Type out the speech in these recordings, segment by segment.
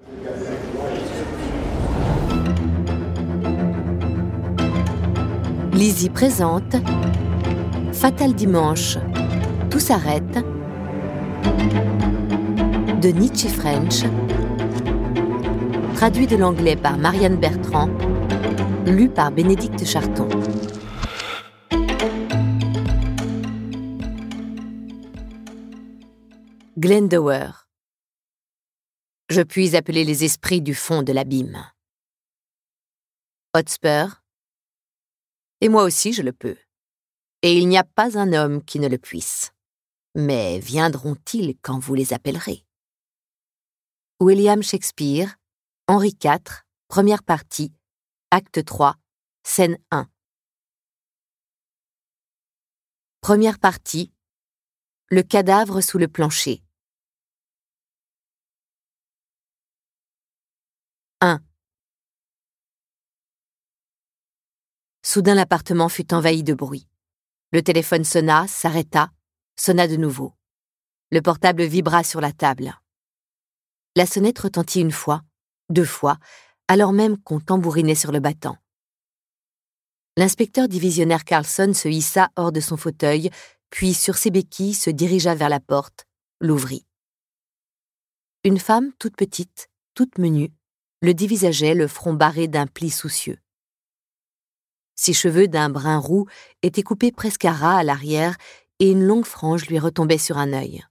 Lizzie présente Fatal Dimanche, tout s'arrête de Nietzsche French, traduit de l'anglais par Marianne Bertrand, lu par Bénédicte Charton. Glendower. Je puis appeler les esprits du fond de l'abîme. Hotspur. Et moi aussi je le peux. Et il n'y a pas un homme qui ne le puisse. Mais viendront-ils quand vous les appellerez? William Shakespeare, Henri IV, première partie, acte 3, scène 1. Première partie, le cadavre sous le plancher. 1. Soudain l'appartement fut envahi de bruit. Le téléphone sonna, s'arrêta, sonna de nouveau. Le portable vibra sur la table. La sonnette retentit une fois, 2 fois, alors même qu'on tambourinait sur le battant. L'inspecteur divisionnaire Carlson se hissa hors de son fauteuil, puis sur ses béquilles se dirigea vers la porte, l'ouvrit. Une femme toute petite, toute menue, le dévisageait, le front barré d'un pli soucieux. Ses cheveux d'un brun roux étaient coupés presque à ras à l'arrière et une longue frange lui retombait sur un œil.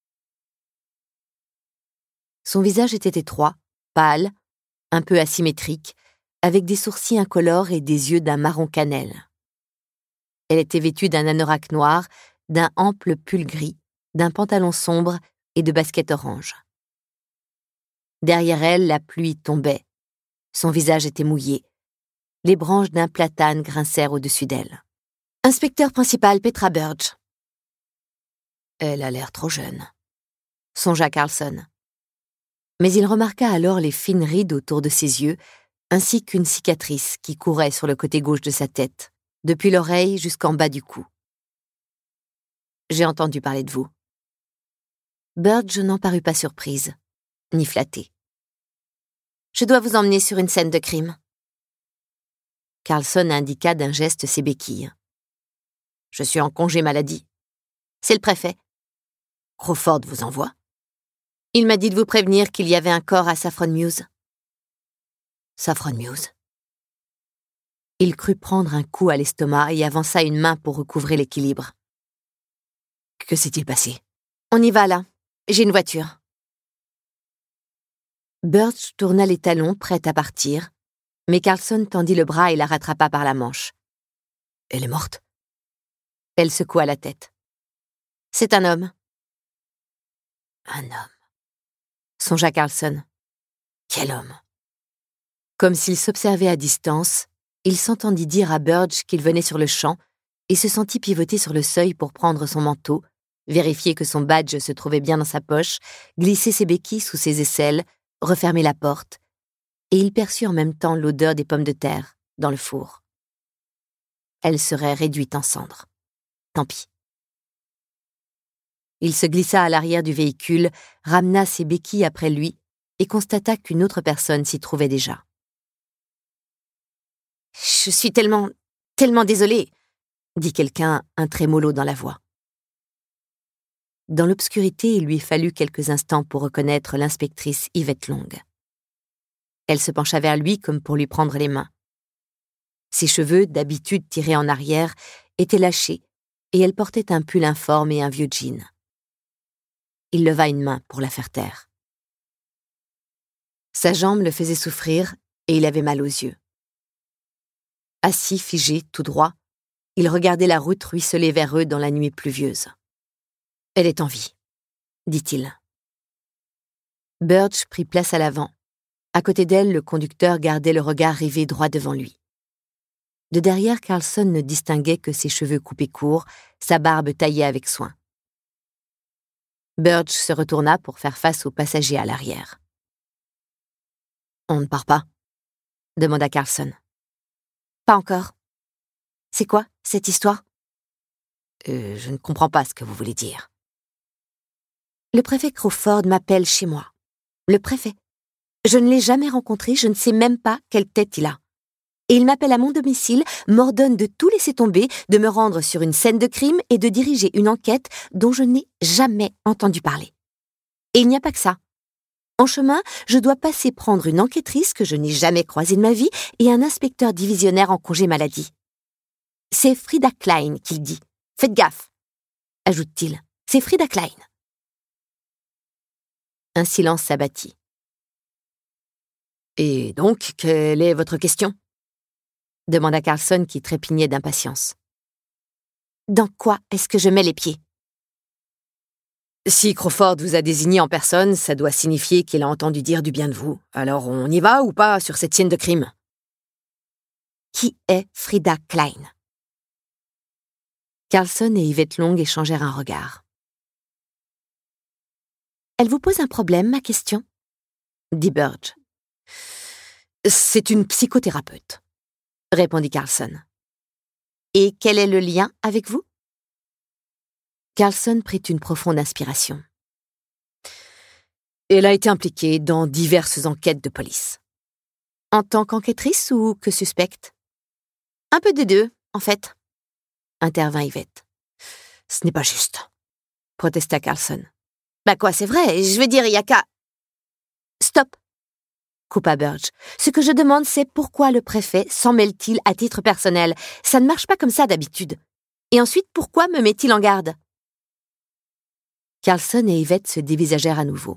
Son visage était étroit, pâle, un peu asymétrique, avec des sourcils incolores et des yeux d'un marron cannelle. Elle était vêtue d'un anorak noir, d'un ample pull gris, d'un pantalon sombre et de baskets orange. Derrière elle, la pluie tombait. Son visage était mouillé. Les branches d'un platane grincèrent au-dessus d'elle. « Inspecteur principal Petra Burge. »« Elle a l'air trop jeune, » songea Carlson. Mais il remarqua alors les fines rides autour de ses yeux, ainsi qu'une cicatrice qui courait sur le côté gauche de sa tête, depuis l'oreille jusqu'en bas du cou. « J'ai entendu parler de vous. » Burge n'en parut pas surprise, ni flattée. « Je dois vous emmener sur une scène de crime. » Carlson indiqua d'un geste ses béquilles. « Je suis en congé maladie. »« C'est le préfet. »« Crawford vous envoie. »« Il m'a dit de vous prévenir qu'il y avait un corps à Saffron Mews. »« Saffron Mews ?» Il crut prendre un coup à l'estomac et avança une main pour recouvrer l'équilibre. « Que s'est-il passé ?»« On y va là. J'ai une voiture. » Burge tourna les talons, prête à partir, mais Carlson tendit le bras et la rattrapa par la manche. « Elle est morte ?» Elle secoua la tête. « C'est un homme. »« Un homme ?» songea Carlson. « Quel homme ?» Comme s'il s'observait à distance, il s'entendit dire à Burge qu'il venait sur le champ et se sentit pivoter sur le seuil pour prendre son manteau, vérifier que son badge se trouvait bien dans sa poche, glisser ses béquilles sous ses aisselles, refermer la porte, et il perçut en même temps l'odeur des pommes de terre dans le four. Elle serait réduite en cendres. Tant pis. Il se glissa à l'arrière du véhicule, ramena ses béquilles après lui et constata qu'une autre personne s'y trouvait déjà. « Je suis tellement désolée !» dit quelqu'un, un trémolo dans la voix. Dans l'obscurité, il lui fallut quelques instants pour reconnaître l'inspectrice Yvette Long. Elle se pencha vers lui comme pour lui prendre les mains. Ses cheveux, d'habitude tirés en arrière, étaient lâchés et elle portait un pull informe et un vieux jean. Il leva une main pour la faire taire. Sa jambe le faisait souffrir et il avait mal aux yeux. Assis, figé, tout droit, il regardait la route ruisseler vers eux dans la nuit pluvieuse. « Elle est en vie, » dit-il. Burge prit place à l'avant. À côté d'elle, le conducteur gardait le regard rivé droit devant lui. De derrière, Carlson ne distinguait que ses cheveux coupés courts, sa barbe taillée avec soin. Burge se retourna pour faire face aux passagers à l'arrière. « On ne part pas ?» demanda Carlson. « Pas encore. C'est quoi, cette histoire ?»« Je ne comprends pas ce que vous voulez dire. » « Le préfet Crawford m'appelle chez moi. Le préfet. Je ne l'ai jamais rencontré, je ne sais même pas quelle tête il a. Et il m'appelle à mon domicile, m'ordonne de tout laisser tomber, de me rendre sur une scène de crime et de diriger une enquête dont je n'ai jamais entendu parler. Et il n'y a pas que ça. En chemin, je dois passer prendre une enquêtrice que je n'ai jamais croisée de ma vie et un inspecteur divisionnaire en congé maladie. C'est Frida Klein qu'il dit. Faites gaffe, ajoute-t-il. C'est Frida Klein. Un silence s'abattit. Et donc, quelle est votre question ? Demanda Carlson qui trépignait d'impatience. Dans quoi est-ce que je mets les pieds ? Si Crawford vous a désigné en personne, ça doit signifier qu'il a entendu dire du bien de vous. Alors on y va ou pas sur cette scène de crime ? Qui est Frida Klein ? Carlson et Yvette Long échangèrent un regard. Elle vous pose un problème, ma question ? Dit Burge. C'est une psychothérapeute, répondit Carlson. Et quel est le lien avec vous ? Carlson prit une profonde inspiration. Elle a été impliquée dans diverses enquêtes de police. En tant qu'enquêtrice ou que suspecte ? Un peu des deux, en fait, intervint Yvette. Ce n'est pas juste, protesta Carlson. Bah quoi, c'est vrai, je veux dire, il y a qu'à... Stop, coupa Burge. Ce que je demande, c'est pourquoi le préfet s'en mêle-t-il à titre personnel ? Ça ne marche pas comme ça d'habitude. Et ensuite, pourquoi me met-il en garde ? Carlson et Yvette se dévisagèrent à nouveau.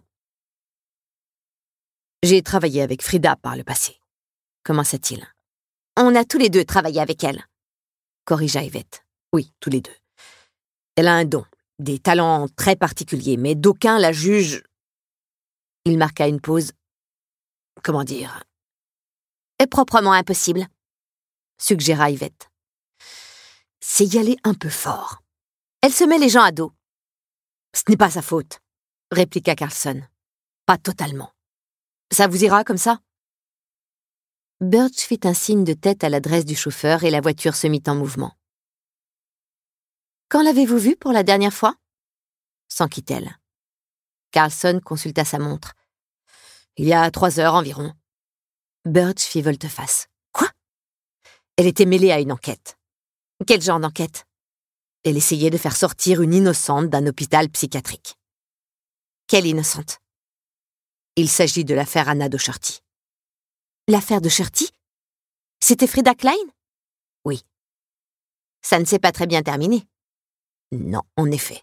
J'ai travaillé avec Frida par le passé, commença-t-il. On a tous les deux travaillé avec elle, corrigea Yvette. Oui, tous les deux. Elle a un don, des talents très particuliers, mais d'aucuns la jugent... Il marqua une pause. Comment dire ? Proprement impossible, suggéra Yvette. C'est y aller un peu fort. Elle se met les gens à dos. Ce n'est pas sa faute, répliqua Carlson. Pas totalement. Ça vous ira comme ça ? Burge fit un signe de tête à l'adresse du chauffeur et la voiture se mit en mouvement. Quand l'avez-vous vue pour la dernière fois ? S'enquit-elle. Carlson consulta sa montre. Il y a 3 heures environ. Burge fit volte-face. Quoi ? Elle était mêlée à une enquête. Quel genre d'enquête ? Elle essayait de faire sortir une innocente d'un hôpital psychiatrique. Quelle innocente ? Il s'agit de l'affaire Anna Docherty. L'affaire Docherty ? C'était Frida Klein ? Oui. Ça ne s'est pas très bien terminé. Non, en effet.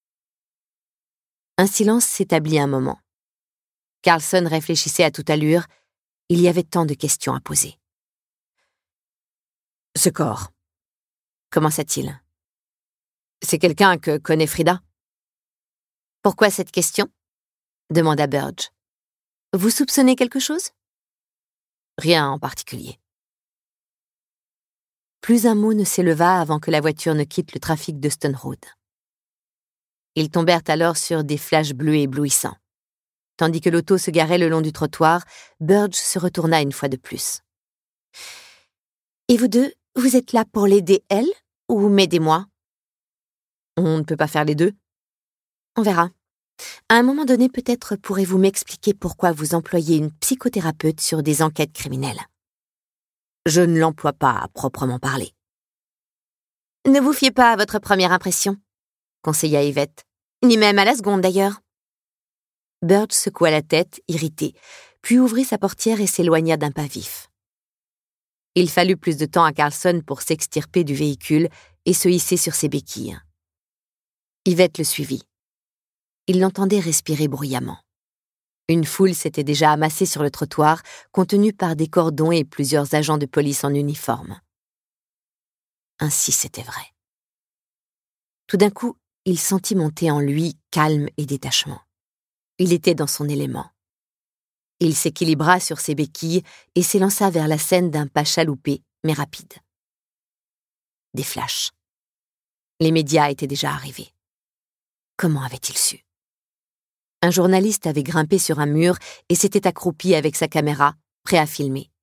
Un silence s'établit un moment. Carlson réfléchissait à toute allure. Il y avait tant de questions à poser. Ce corps, commença-t-il. C'est quelqu'un que connaît Frida ? Pourquoi cette question ? Demanda Burge. Vous soupçonnez quelque chose ? Rien en particulier. Plus un mot ne s'éleva avant que la voiture ne quitte le trafic de Stone Road. Ils tombèrent alors sur des flashs bleus éblouissants. Tandis que l'auto se garait le long du trottoir, Burge se retourna une fois de plus. « Et vous deux, vous êtes là pour l'aider elle ou m'aider moi ? » On ne peut pas faire les deux. On verra. À un moment donné, peut-être pourrez-vous m'expliquer pourquoi vous employez une psychothérapeute sur des enquêtes criminelles. Je ne l'emploie pas à proprement parler. Ne vous fiez pas à votre première impression, conseilla Yvette, ni même à la seconde d'ailleurs. Burge secoua la tête, irrité, puis ouvrit sa portière et s'éloigna d'un pas vif. Il fallut plus de temps à Carlson pour s'extirper du véhicule et se hisser sur ses béquilles. Yvette le suivit. Il l'entendait respirer bruyamment. Une foule s'était déjà amassée sur le trottoir, contenue par des cordons et plusieurs agents de police en uniforme. Ainsi c'était vrai. Tout d'un coup, il sentit monter en lui calme et détachement. Il était dans son élément. Il s'équilibra sur ses béquilles et s'élança vers la scène d'un pas chaloupé, mais rapide. Des flashs. Les médias étaient déjà arrivés. Comment avait-il su ? Un journaliste avait grimpé sur un mur et s'était accroupi avec sa caméra, prêt à filmer.